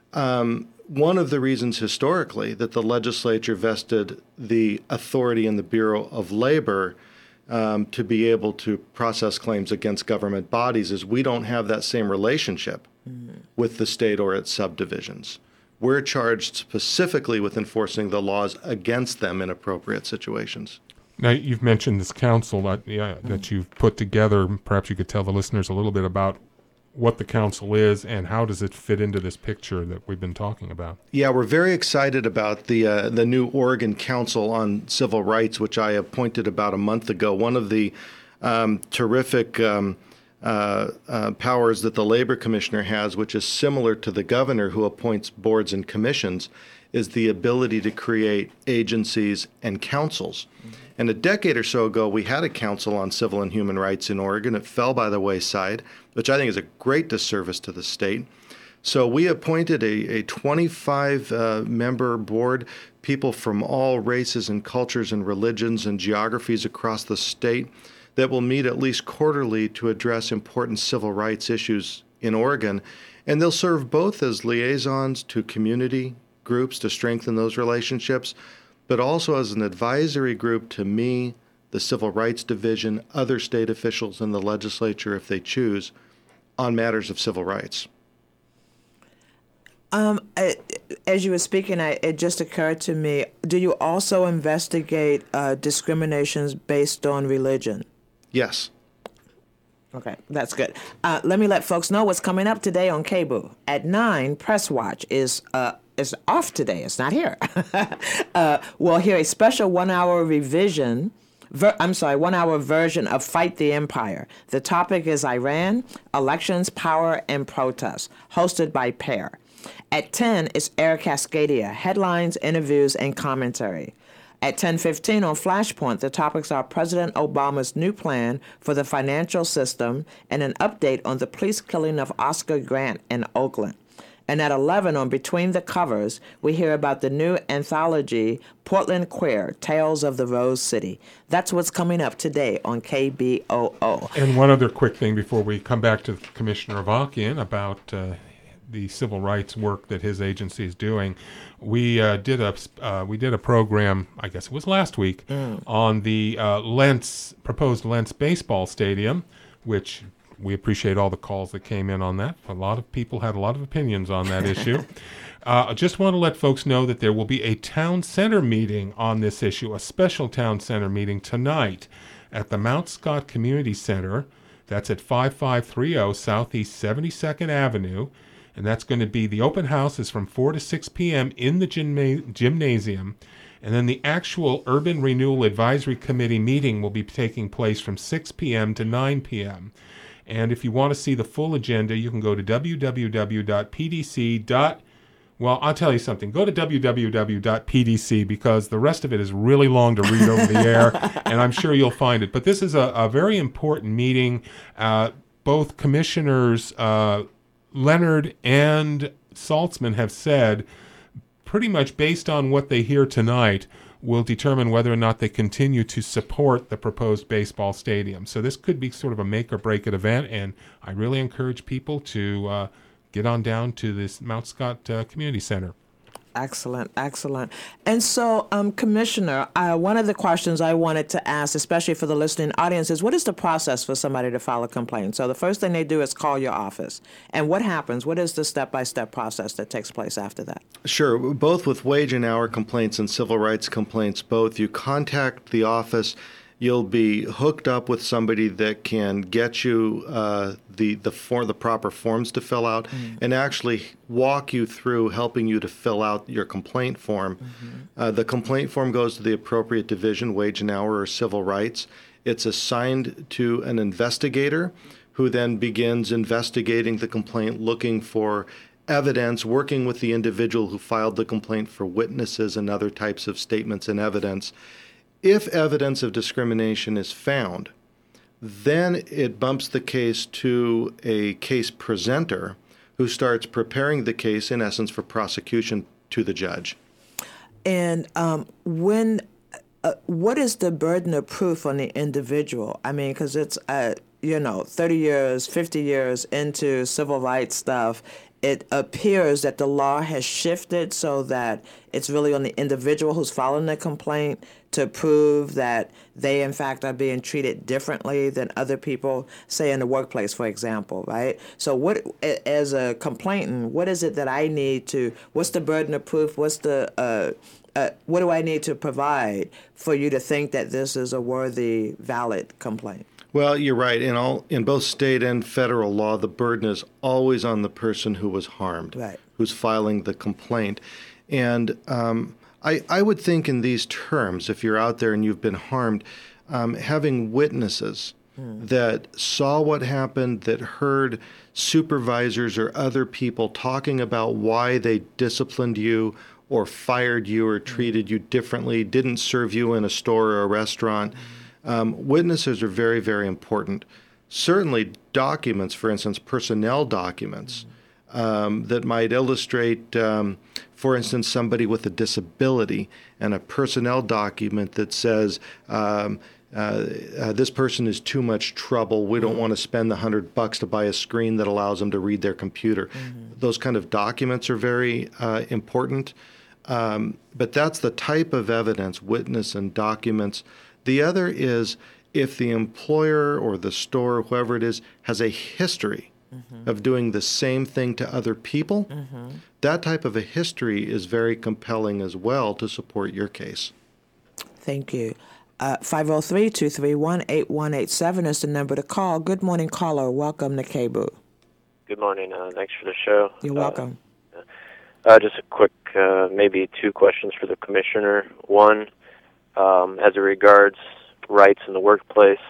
Um, One of the reasons historically that the legislature vested the authority in the Bureau of Labor um, to be able to process claims against government bodies is we don't have that same relationship mm-hmm. with the state or its subdivisions. We're charged specifically with enforcing the laws against them in appropriate situations. Now, you've mentioned this council that, yeah, that you've put together. Perhaps you could tell the listeners a little bit about what the council is and how does it fit into this picture that we've been talking about. Yeah, we're very excited about the uh, the new Oregon Council on Civil Rights, which I appointed about a month ago. One of the um, terrific um, uh, uh, powers that the Labor Commissioner has, which is similar to the governor who appoints boards and commissions, is the ability to create agencies and councils. Mm-hmm. And a decade or so ago, we had a council on civil and human rights in Oregon. It fell by the wayside, which I think is a great disservice to the state. So we appointed a, a twenty-five uh, member board, people from all races and cultures and religions and geographies across the state that will meet at least quarterly to address important civil rights issues in Oregon. And they'll serve both as liaisons to community groups to strengthen those relationships, but also as an advisory group to me, the Civil Rights Division, other state officials in the legislature, if they choose, on matters of civil rights. Um, I, as you were speaking, I, it just occurred to me, do you also investigate uh, discriminations based on religion? Yes. Okay, that's good. Uh, let me let folks know what's coming up today on K B O O. At nine, Press Watch is uh, is off today. It's not here. uh, we'll hear a special one-hour revision, ver- I'm sorry, one-hour version of Fight the Empire. The topic is Iran, elections, power, and protests, hosted by Pair. At ten, it's Air Cascadia, headlines, interviews, and commentary. At ten fifteen on Flashpoint, the topics are President Obama's new plan for the financial system and an update on the police killing of Oscar Grant in Oakland. And at eleven on Between the Covers, we hear about the new anthology, Portland Queer, Tales of the Rose City. That's what's coming up today on K B O O. And one other quick thing before we come back to Commissioner Avakian about uh, the civil rights work that his agency is doing. We uh, did a uh, we did a program, I guess it was last week, mm. on the uh, Lentz proposed Lentz baseball stadium, which we appreciate all the calls that came in on that. A lot of people had a lot of opinions on that issue. Uh, I just want to let folks know that there will be a town center meeting on this issue, a special town center meeting tonight at the Mount Scott Community Center. That's at five five three zero Southeast seventy-second Avenue. And that's going to be, the open house is from four to six p.m. in the gymna- gymnasium. And then the actual Urban Renewal Advisory Committee meeting will be taking place from six p.m. to nine p.m. And if you want to see the full agenda, you can go to w w w dot p d c. Well, I'll tell you something. Go to w w w dot p d c because the rest of it is really long to read over the air, and I'm sure you'll find it. But this is a, a very important meeting. Uh, both commissioners, uh, Leonard and Saltzman, have said, pretty much based on what they hear tonight, will determine whether or not they continue to support the proposed baseball stadium. So this could be sort of a make or break it event, and I really encourage people to uh, get on down to this Mount Scott uh, Community Center. Excellent, excellent. And so, um, Commissioner, uh, one of the questions I wanted to ask, especially for the listening audience, is what is the process for somebody to file a complaint? So the first thing they do is call your office. And what happens? What is the step-by-step process that takes place after that? Sure. Both with wage and hour complaints and civil rights complaints, both, you contact the office You'll be hooked up with somebody that can get you uh, the the form, the proper forms to fill out, mm. and actually walk you through helping you to fill out your complaint form. Mm-hmm. Uh, the complaint form goes to the appropriate division, wage and hour or civil rights. It's assigned to an investigator who then begins investigating the complaint, looking for evidence, working with the individual who filed the complaint for witnesses and other types of statements and evidence. If evidence of discrimination is found, then it bumps the case to a case presenter who starts preparing the case, in essence, for prosecution to the judge. And um, when, uh, what is the burden of proof on the individual? I mean, because it's, uh, you know, thirty years, fifty years into civil rights stuff, it appears that the law has shifted so that it's really on the individual who's filing the complaint to prove that they, in fact, are being treated differently than other people, say in the workplace, for example, right? So what, as a complainant, what is it that I need to, what's the burden of proof? What's the, uh, uh, what do I need to provide for you to think that this is a worthy, valid complaint? Well, you're right. In all, in both state and federal law, the burden is always on the person who was harmed, right, who's filing the complaint. And um, I, I would think in these terms, if you're out there and you've been harmed, um, having witnesses hmm. that saw what happened, that heard supervisors or other people talking about why they disciplined you or fired you or treated hmm. you differently, didn't serve you in a store or a restaurant. Hmm. Um, witnesses are very, very important. Certainly documents, for instance, personnel documents um, that might illustrate, um, for instance, somebody with a disability, and a personnel document that says, um, uh, uh, this person is too much trouble. We don't want to spend the hundred bucks to buy a screen that allows them to read their computer. Mm-hmm. Those kind of documents are very uh, important. Um, but that's the type of evidence, witness and documents. The other is if the employer or the store, whoever it is, has a history mm-hmm. of doing the same thing to other people, mm-hmm. that type of a history is very compelling as well to support your case. Thank you. Uh, five oh three, two three one, eight one eight seven is the number to call. Good morning, caller. Welcome to K B O O. Good morning. Uh, thanks for the show. You're welcome. Uh, uh, just a quick, uh, maybe two questions for the commissioner. One, Um, as it regards rights in the workplace,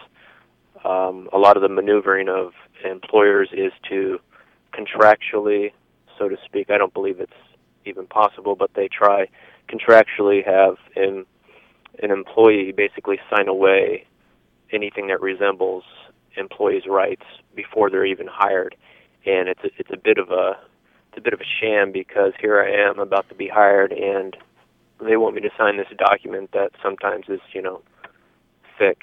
um, a lot of the maneuvering of employers is to contractually, so to speak, I don't believe it's even possible, but they try contractually have an, an employee basically sign away anything that resembles employees' rights before they're even hired. And it's a, it's a bit of a it's a bit of a sham, because here I am about to be hired, and they want me to sign this document that sometimes is, you know, thick.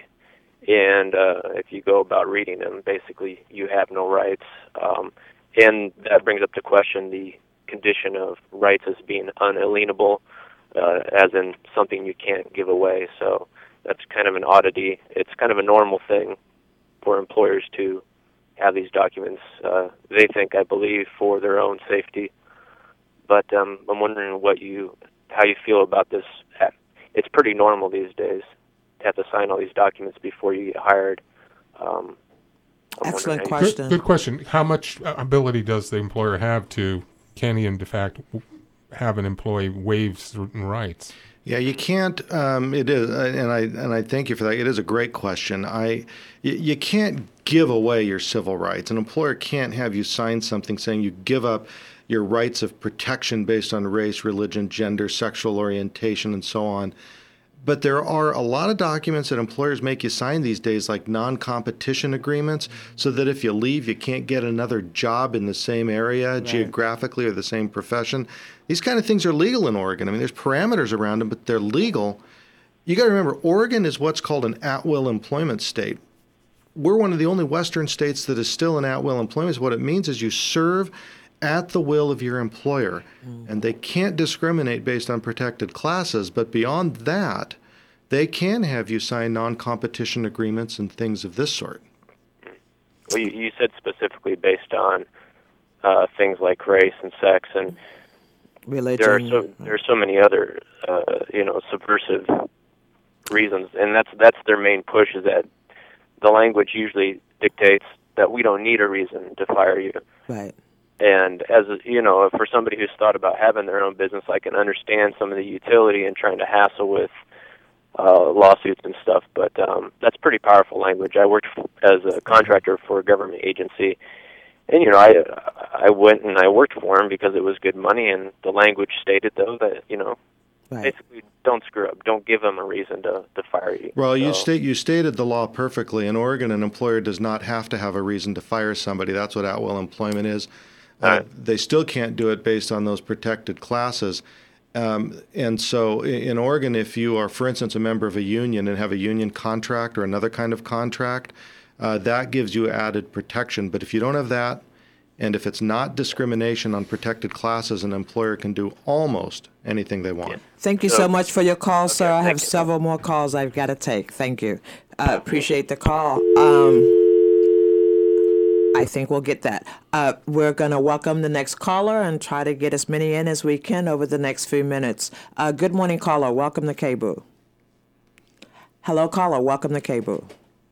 And uh, if you go about reading them, basically you have no rights. Um, and that brings up the question, the condition of rights as being unalienable, uh, as in something you can't give away. So that's kind of an oddity. It's kind of a normal thing for employers to have these documents, uh, they think, I believe, for their own safety. But um, I'm wondering what you... how you feel about this. It's pretty normal these days to have to sign all these documents before you get hired. Um, Excellent good, question. Good question. How much ability does the employer have to, can he in fact have an employee waive certain rights? Yeah, you can't. Um, it is, and I and I thank you for that. It is a great question. I, you, you can't give away your civil rights. An employer can't have you sign something saying you give up your rights of protection based on race, religion, gender, sexual orientation, and so on. But there are a lot of documents that employers make you sign these days, like non-competition agreements, so that if you leave, you can't get another job in the same area right. geographically or the same profession. These kind of things are legal in Oregon. I mean, there's parameters around them, but they're legal. You got to remember, Oregon is what's called an at-will employment state. We're one of the only Western states that is still an at-will employment. So what it means is you serve at the will of your employer, mm. and they can't discriminate based on protected classes, but beyond that, they can have you sign non-competition agreements and things of this sort. Well, you, you said specifically based on uh, things like race and sex, and religion. There are so there are so many other, uh, you know, subversive reasons, and that's that's their main push, is that the language usually dictates that we don't need a reason to fire you. Right. And as you know, for somebody who's thought about having their own business, I can understand some of the utility and trying to hassle with uh, lawsuits and stuff. But um, that's pretty powerful language. I worked f- as a contractor for a government agency, and you know, I I went and I worked for him because it was good money. And the language stated, though, that you know, Right. basically, don't screw up. Don't give them a reason to, to fire you. Well, So- you state you stated the law perfectly. In Oregon, an employer does not have to have a reason to fire somebody. That's what at-will employment is. Uh, Right. They still can't do it based on those protected classes. Um, and so i- in Oregon, if you are, for instance, a member of a union and have a union contract or another kind of contract, uh, that gives you added protection. But if you don't have that, and if it's not discrimination on protected classes, an employer can do almost anything they want. Thank you so So- much for your call, sir. I have thank you. several more calls I've got to take. Thank you. Uh, appreciate the call. Um, I think we'll get that. Uh, we're going to welcome the next caller and try to get as many in as we can over the next few minutes. Uh, good morning, caller. Welcome to K B O. Hello, caller. Welcome to K B O.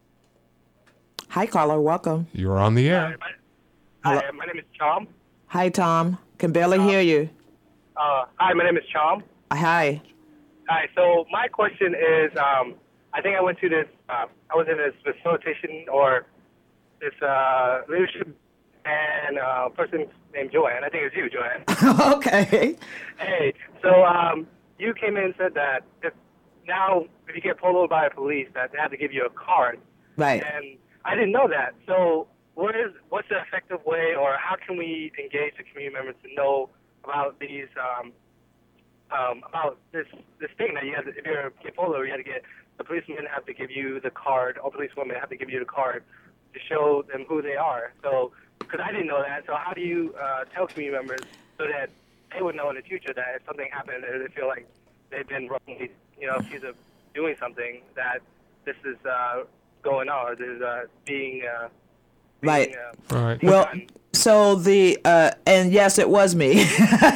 Hi, caller. Welcome. You're on the air. Hi, my name is Chom. Hi, Tom. Can barely hear you. Uh, hi, my name is Chom. Hi. Hi, so my question is, um, I think I went to this, uh, I was in this facilitation or this uh, leadership and uh, a person named Joanne. I think it's you, Joanne. Okay. Hey, so um, you came in and said that if now if you get pulled over by a police, that they have to give you a card. Right. And I didn't know that. So what is what's the effective way, or how can we engage the community members to know about these um, um, about this this thing that you have to, if you're get pulled over, you have to get the policemen have to give you the card, or policewomen have to give you the card to show them who they are. So because I didn't know that, so how do you uh, tell community members so that they would know in the future that if something happened or they feel like they've been wrongly, you know, accused of doing something, that this is uh, going on, or this is uh, being, uh, being Right. uh, Right. being Well, done. so the uh, and yes, it was me.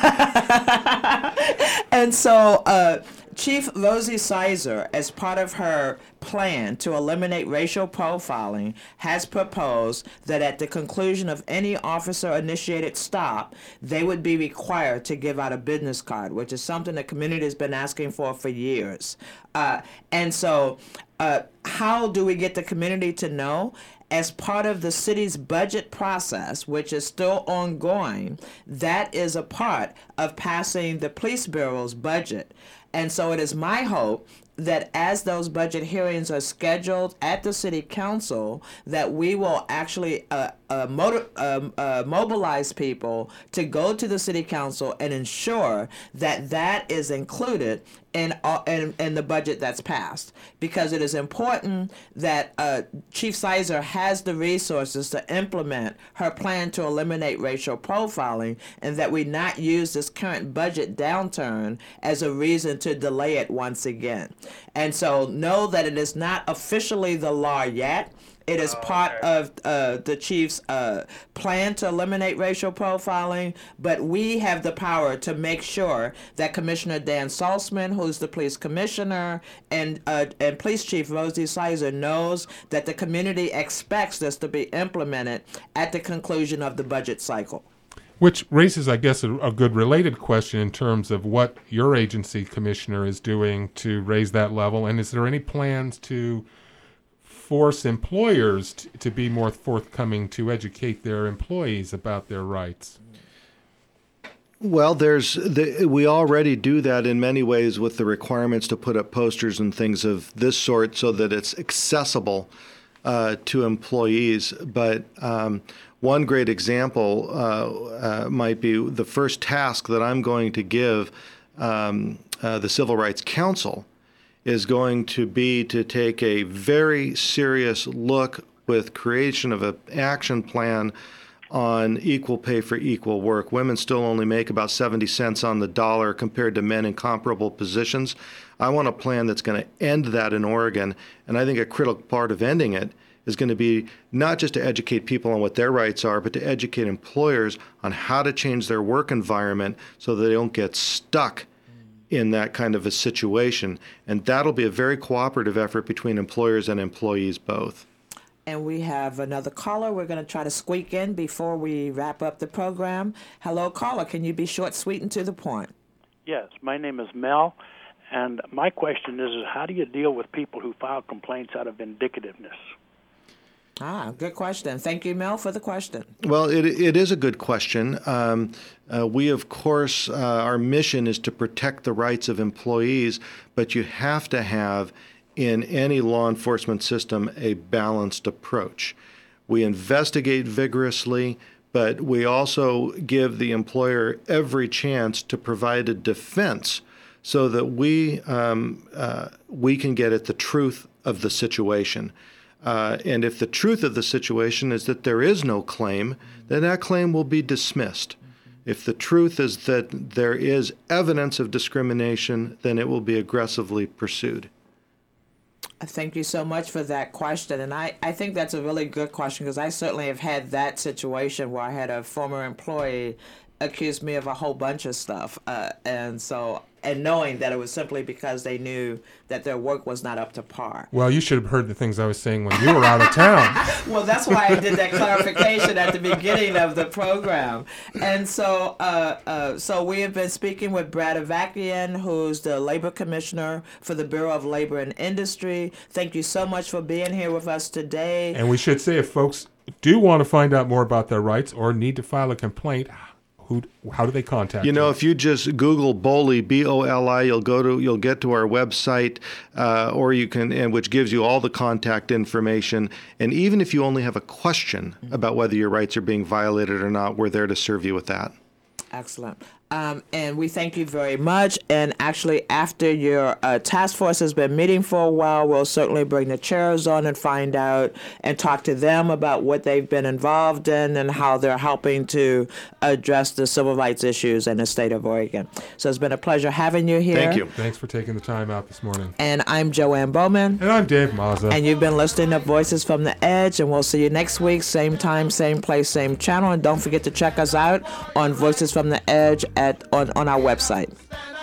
And so uh, Chief Rosie Sizer, as part of her plan to eliminate racial profiling, has proposed that at the conclusion of any officer-initiated stop, they would be required to give out a business card, which is something the community has been asking for for years. Uh, and so uh, how do we get the community to know? As part of the city's budget process, which is still ongoing, that is a part of passing the police bureau's budget. And so it is my hope that as those budget hearings are scheduled at the city council, that we will actually uh, uh, motor, um, uh, mobilize people to go to the city council and ensure that that is included in, uh, in, in the budget that's passed. Because it is important that uh, Chief Sizer has the resources to implement her plan to eliminate racial profiling, and that we not use this current budget downturn as a reason to delay it once again. And so know that it is not officially the law yet. It is part of uh, the chief's uh, plan to eliminate racial profiling, but we have the power to make sure that Commissioner Dan Salzman, who's the police commissioner, and uh, and Police Chief Rosie Sizer knows that the community expects this to be implemented at the conclusion of the budget cycle. Which raises, I guess, a, a good related question in terms of what your agency commissioner is doing to raise that level, and is there any plans to force employers t- to be more forthcoming to educate their employees about their rights? Well, there's the, we already do that in many ways with the requirements to put up posters and things of this sort so that it's accessible uh, to employees. But um, one great example uh, uh, might be the first task that I'm going to give um, uh, the Civil Rights Council is going to be to take a very serious look with creation of an action plan on equal pay for equal work. Women still only make about seventy cents on the dollar compared to men in comparable positions. I want a plan that's going to end that in Oregon, and I think a critical part of ending it is going to be not just to educate people on what their rights are, but to educate employers on how to change their work environment so that they don't get stuck in that kind of a situation. And that'll be a very cooperative effort between employers and employees both. And we have another caller we're going to try to squeak in before we wrap up the program. Hello, caller. Can you be short, sweet, and to the point? Yes, my name is Mel, and my question is, is how do you deal with people who file complaints out of vindictiveness? Ah, good question. Thank you, Mel, for the question. Well, it it is a good question. Um, uh, we, of course, uh, our mission is to protect the rights of employees, but you have to have, in any law enforcement system, a balanced approach. We investigate vigorously, but we also give the employer every chance to provide a defense so that we um, uh, we can get at the truth of the situation. Uh, and if the truth of the situation is that there is no claim, then that claim will be dismissed. If the truth is that there is evidence of discrimination, then it will be aggressively pursued. Thank you so much for that question. And I, I think that's a really good question because I certainly have had that situation where I had a former employee accuse me of a whole bunch of stuff. Uh, and so, and knowing that it was simply because they knew that their work was not up to par. Well, you should have heard the things I was saying when you were out of town. Well, that's why I did that clarification at the beginning of the program. And so uh, uh, so we have been speaking with Brad Avakian, who's the Labor Commissioner for the Bureau of Labor and Industry. Thank you so much for being here with us today. And we should say, if folks do want to find out more about their rights or need to file a complaint, Who, how do they contact you? You know, if you just Google BOLI, B O L I, you'll go to, you'll get to our website, uh, or you can, and which gives you all the contact information. And even if you only have a question about whether your rights are being violated or not, we're there to serve you with that. Excellent. Um, and we thank you very much. And actually, after your uh, task force has been meeting for a while, we'll certainly bring the chairs on and find out and talk to them about what they've been involved in and how they're helping to address the civil rights issues in the state of Oregon. So it's been a pleasure having you here. Thank you. Thanks for taking the time out this morning. And I'm Joanne Bowman. And I'm Dave Mazza. And you've been listening to Voices from the Edge. And we'll see you next week, same time, same place, same channel. And don't forget to check us out on Voices from the Edge at on, on our website.